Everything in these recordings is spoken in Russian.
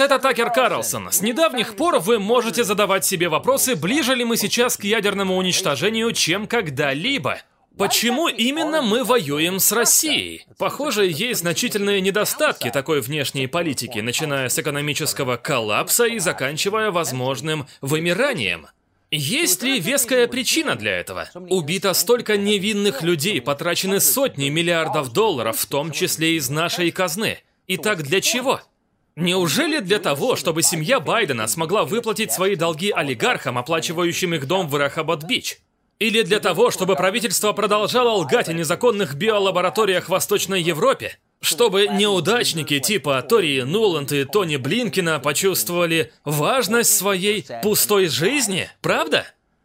привет, это Такер Карлсон. С недавних пор вы можете задавать себе вопросы, ближе ли мы сейчас к ядерному уничтожению, чем когда-либо. Почему именно мы воюем с Россией? Похоже, есть значительные недостатки такой внешней политики, начиная с экономического коллапса и заканчивая возможным вымиранием. Есть ли веская причина для этого? Убито столько невинных людей, потрачены сотни миллиардов долларов, в том числе из нашей казны. Итак, для чего? Неужели для того, чтобы семья Байдена смогла выплатить свои долги олигархам, оплачивающим их дом в Рехобот-Бич? Или для того, чтобы правительство продолжало лгать о незаконных биолабораториях в Восточной Европе? Чтобы неудачники типа Тори Нуланд и Тони Блинкена почувствовали важность своей пустой жизни, правда?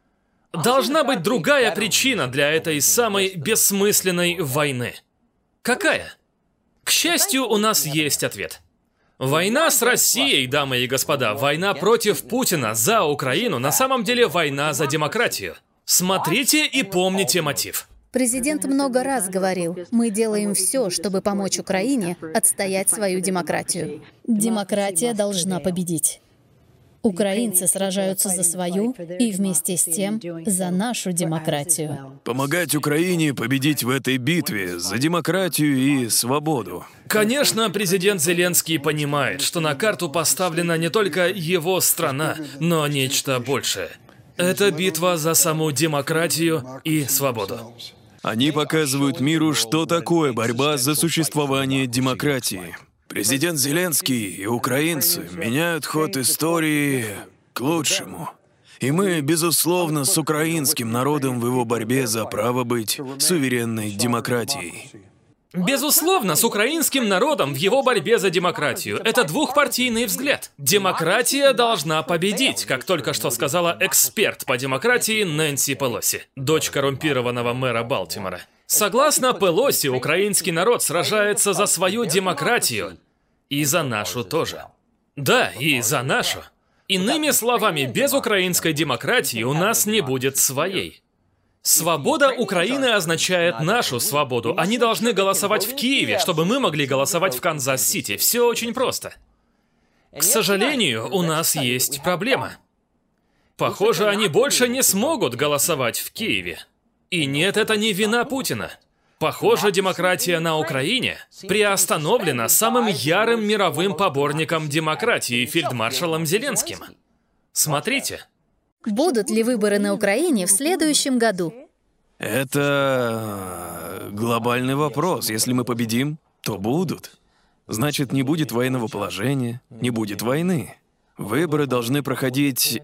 Должна быть другая причина для этой самой бессмысленной войны. Какая? К счастью, у нас есть ответ. Война с Россией, дамы и господа, война против Путина за Украину, на самом деле война за демократию. Смотрите и помните мотив. Президент много раз говорил, мы делаем все, чтобы помочь Украине отстоять свою демократию. Демократия должна победить. Украинцы сражаются за свою и вместе с тем за нашу демократию. Помогать Украине победить в этой битве за демократию и свободу. Конечно, президент Зеленский понимает, что на карту поставлена не только его страна, но нечто большее. Это битва за саму демократию и свободу. Они показывают миру, что такое борьба за существование демократии. Президент Зеленский и украинцы меняют ход истории к лучшему. И мы, безусловно, с украинским народом в его борьбе за право быть суверенной демократией. Безусловно, с украинским народом в его борьбе за демократию. Это двухпартийный взгляд. Демократия должна победить, как только что сказала эксперт по демократии Нэнси Пелоси, дочь коррумпированного мэра Балтимора. Согласно Пелоси, украинский народ сражается за свою демократию. И за нашу тоже. Да, и за нашу. Иными словами, без украинской демократии у нас не будет своей. Свобода Украины означает нашу свободу. Они должны голосовать в Киеве, чтобы мы могли голосовать в Канзас-Сити. Все очень просто. К сожалению, у нас есть проблема. Похоже, они больше не смогут голосовать в Киеве. И нет, это не вина Путина. Похоже, демократия на Украине приостановлена самым ярым мировым поборником демократии, фельдмаршалом Зеленским. Смотрите. Будут ли выборы на Украине в следующем году? Это глобальный вопрос. Если мы победим, то будут. Значит, не будет военного положения, не будет войны. Выборы должны проходить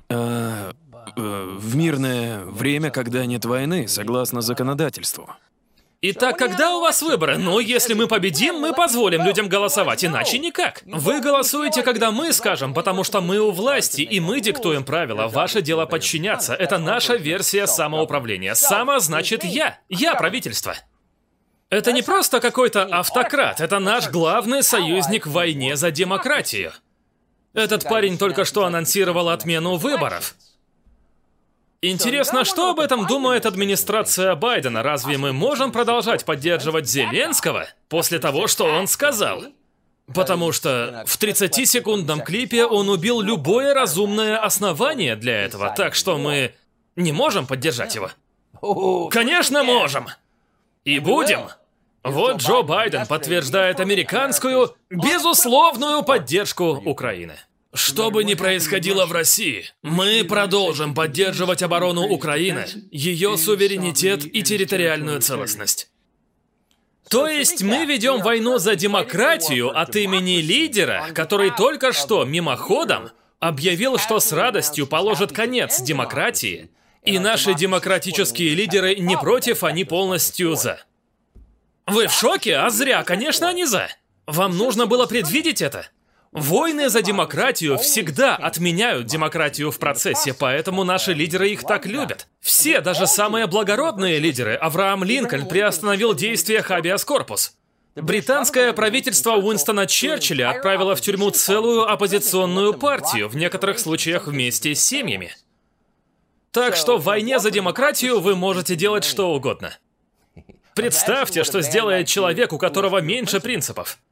в мирное время, когда нет войны, согласно законодательству. Итак, когда у вас выборы? Ну, если мы победим, мы позволим людям голосовать, иначе никак. Вы голосуете, когда мы скажем, потому что мы у власти, и мы диктуем правила. Ваше дело подчиняться. Это наша версия самоуправления. Само значит я. Я правительство. Это не просто какой-то автократ, это наш главный союзник в войне за демократию. Этот парень только что анонсировал отмену выборов. Интересно, что об этом думает администрация Байдена? Разве мы можем продолжать поддерживать Зеленского после того, что он сказал? Потому что в 30-секундном клипе он убил любое разумное основание для этого, так что мы не можем поддержать его. Конечно, можем! И будем! Вот Джо Байден подтверждает американскую, безусловную поддержку Украины. Что бы ни происходило в России, мы продолжим поддерживать оборону Украины, ее суверенитет и территориальную целостность. То есть мы ведем войну за демократию от имени лидера, который только что мимоходом объявил, что с радостью положит конец демократии, и наши демократические лидеры не против, они полностью за. Вы в шоке? А зря, конечно, они за. Вам нужно было предвидеть это. Войны за демократию всегда отменяют демократию в процессе, поэтому наши лидеры их так любят. Все, даже самые благородные лидеры, Авраам Линкольн приостановил действие хабиас корпус. Британское правительство Уинстона Черчилля отправило в тюрьму целую оппозиционную партию, в некоторых случаях вместе с семьями. Так что в войне за демократию вы можете делать что угодно. Представьте, что сделает человек, у которого меньше принципов.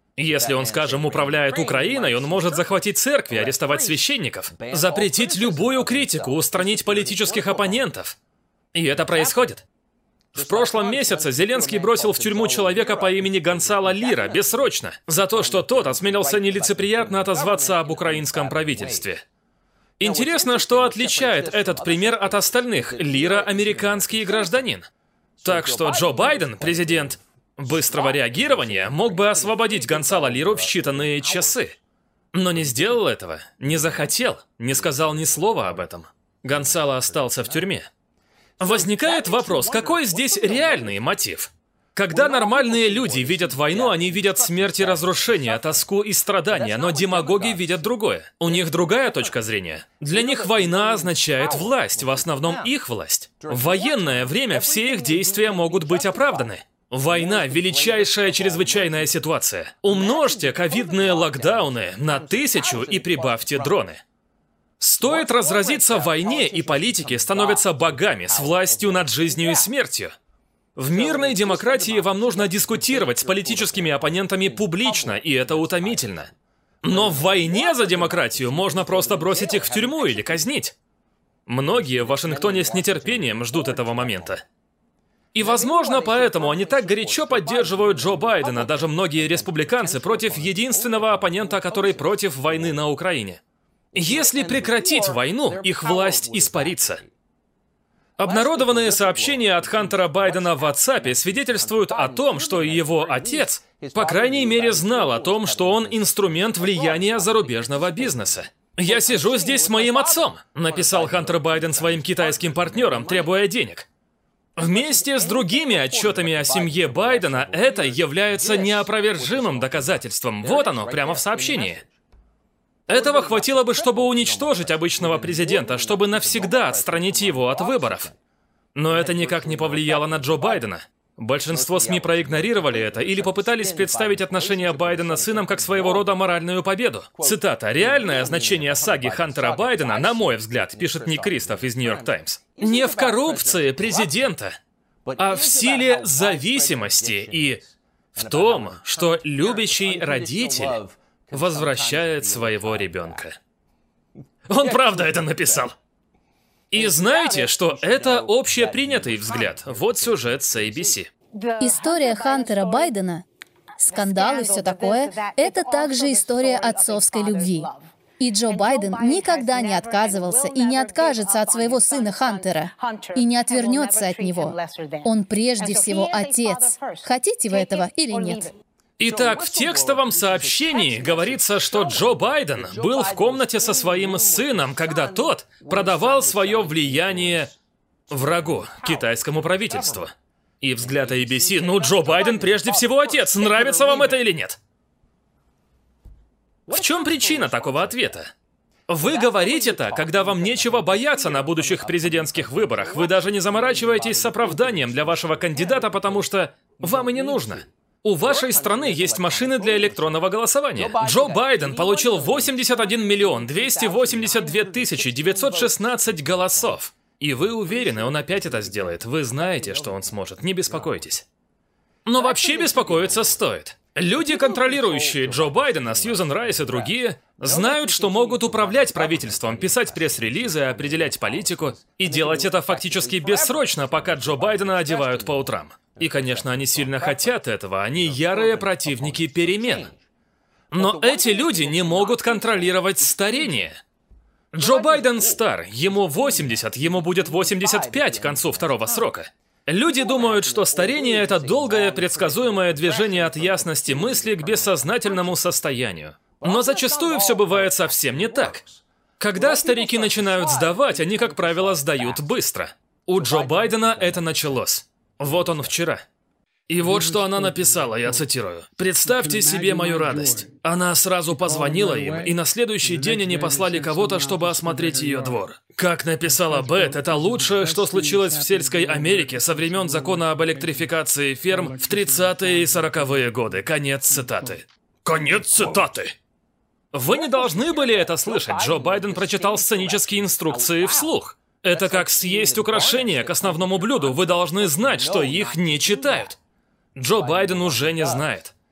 Если он, скажем, управляет Украиной, он может захватить церкви, арестовать священников, запретить любую критику, устранить политических оппонентов. И это происходит. В прошлом месяце Зеленский бросил в тюрьму человека по имени Гонсало Лира бессрочно за то, что тот осмелился нелицеприятно отозваться об украинском правительстве. Интересно, что отличает этот пример от остальных. Лира – американский гражданин. Так что Джо Байден, президент быстрого реагирования, мог бы освободить Гонсало Лиру в считанные часы. Но не сделал этого, не захотел, не сказал ни слова об этом. Гонсало остался в тюрьме. Возникает вопрос, какой здесь реальный мотив? Когда нормальные люди видят войну, они видят смерть и разрушение, тоску и страдания, но демагоги видят другое. У них другая точка зрения. Для них война означает власть, в основном их власть. В военное время все их действия могут быть оправданы. Война – величайшая чрезвычайная ситуация. Умножьте ковидные локдауны на 1000 и прибавьте дроны. Стоит разразиться войне, и политики становятся богами с властью над жизнью и смертью. В мирной демократии вам нужно дискутировать с политическими оппонентами публично, и это утомительно. Но в войне за демократию можно просто бросить их в тюрьму или казнить. Многие в Вашингтоне с нетерпением ждут этого момента. И, возможно, поэтому они так горячо поддерживают Джо Байдена, даже многие республиканцы, против единственного оппонента, который против войны на Украине. Если прекратить войну, их власть испарится. Обнародованные сообщения от Хантера Байдена в WhatsApp свидетельствуют о том, что его отец, по крайней мере, знал о том, что он инструмент влияния зарубежного бизнеса. «Я сижу здесь с моим отцом», — написал Хантер Байден своим китайским партнерам, требуя денег. Вместе с другими отчетами о семье Байдена это является неопровержимым доказательством. Вот оно, прямо в сообщении. Этого хватило бы, чтобы уничтожить обычного президента, чтобы навсегда отстранить его от выборов. Но это никак не повлияло на Джо Байдена. Большинство СМИ проигнорировали это или попытались представить отношения Байдена с сыном как своего рода моральную победу. Цитата. «Реальное значение саги Хантера Байдена, на мой взгляд, пишет Ник Кристоф из Нью-Йорк Таймс, не в коррупции президента, а в силе зависимости и в том, что любящий родитель возвращает своего ребенка». Он правда это написал. И знаете, что это общепринятый взгляд. Вот сюжет с ABC. История Хантера Байдена, скандал и все такое, это также история отцовской любви. И Джо Байден никогда не отказывался и не откажется от своего сына Хантера, и не отвернется от него. Он прежде всего отец. Хотите вы этого или нет? Итак, в текстовом сообщении говорится, что Джо Байден был в комнате со своим сыном, когда тот продавал свое влияние врагу, китайскому правительству. И взгляд ABC, ну, Джо Байден прежде всего отец, нравится вам это или нет? В чем причина такого ответа? Вы говорите это, когда вам нечего бояться на будущих президентских выборах. Вы даже не заморачиваетесь с оправданием для вашего кандидата, потому что вам и не нужно. У вашей страны есть машины для электронного голосования. Джо Байден получил 81 миллион 282 тысячи 916 голосов. И вы уверены, он опять это сделает. Вы знаете, что он сможет, не беспокойтесь. Но вообще беспокоиться стоит. Люди, контролирующие Джо Байдена, Сьюзан Райс и другие, знают, что могут управлять правительством, писать пресс-релизы, определять политику и делать это фактически бессрочно, пока Джо Байдена одевают по утрам. И, конечно, они сильно хотят этого, они ярые противники перемен. Но эти люди не могут контролировать старение. Джо Байден стар, ему 80, ему будет 85 к концу второго срока. Люди думают, что старение – это долгое, предсказуемое движение от ясности мысли к бессознательному состоянию. Но зачастую все бывает совсем не так. Когда старики начинают сдавать, они, как правило, сдают быстро. У Джо Байдена это началось. Вот он вчера. И вот что она написала, я цитирую. «Представьте себе мою радость. Она сразу позвонила им, и на следующий день они послали кого-то, чтобы осмотреть ее двор. Как написала Бет, это лучшее, что случилось в сельской Америке со времен закона об электрификации ферм в 30-е и 40-е годы». Конец цитаты. Конец цитаты! Вы не должны были это слышать. Джо Байден прочитал сценические инструкции вслух. Это как съесть украшения к основному блюду. Вы должны знать, что их не читают. Джо Байден уже не знает.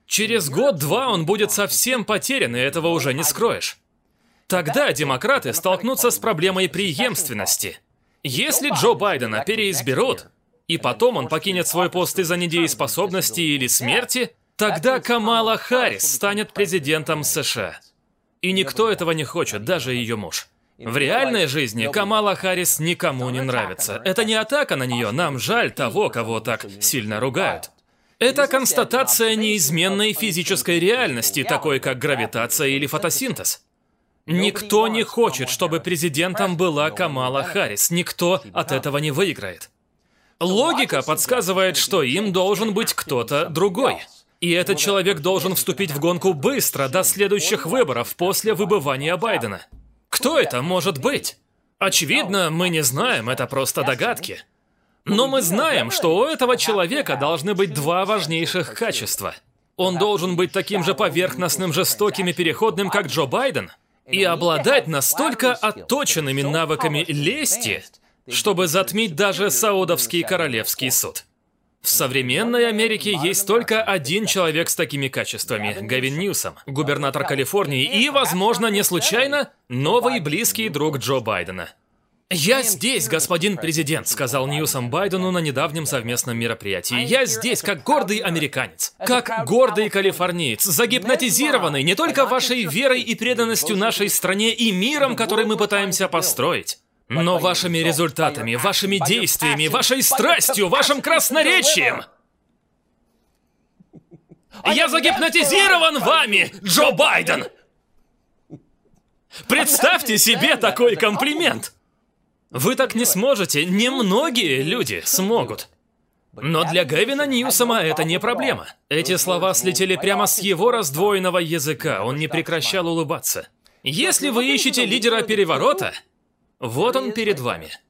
Через год-два он будет совсем потерян, и этого уже не скроешь. Тогда демократы столкнутся с проблемой преемственности. Если Джо Байдена переизберут, и потом он покинет свой пост из-за недееспособности или смерти, тогда Камала Харрис станет президентом США. И никто этого не хочет, даже ее муж. В реальной жизни Камала Харрис никому не нравится. Это не атака на нее, нам жаль того, кого так сильно ругают. Это констатация неизменной физической реальности, такой как гравитация или фотосинтез. Никто не хочет, чтобы президентом была Камала Харрис. Никто от этого не выиграет. Логика подсказывает, что им должен быть кто-то другой. И этот человек должен вступить в гонку быстро, до следующих выборов, после выбывания Байдена. Кто это может быть? Очевидно, мы не знаем, это просто догадки. Но мы знаем, что у этого человека должны быть два важнейших качества. Он должен быть таким же поверхностным, жестоким и переходным, как Джо Байден, и обладать настолько отточенными навыками лести, чтобы затмить даже Саудовский королевский суд. В современной Америке есть только один человек с такими качествами – Гэвин Ньюсом, губернатор Калифорнии и, возможно, не случайно, новый близкий друг Джо Байдена. «Я здесь, господин президент», — сказал Ньюсом Байдену на недавнем совместном мероприятии. «Я здесь, как гордый американец, как гордый калифорниец, загипнотизированный не только вашей верой и преданностью нашей стране и миром, который мы пытаемся построить, но вашими результатами, вашими действиями, вашей страстью, вашим красноречием. Я загипнотизирован вами, Джо Байден!» Представьте себе такой комплимент! Вы так не сможете, немногие люди смогут. Но для Гэвина Ньюсома это не проблема. Эти слова слетели прямо с его раздвоенного языка, он не прекращал улыбаться. Если вы ищете лидера переворота, вот он перед вами.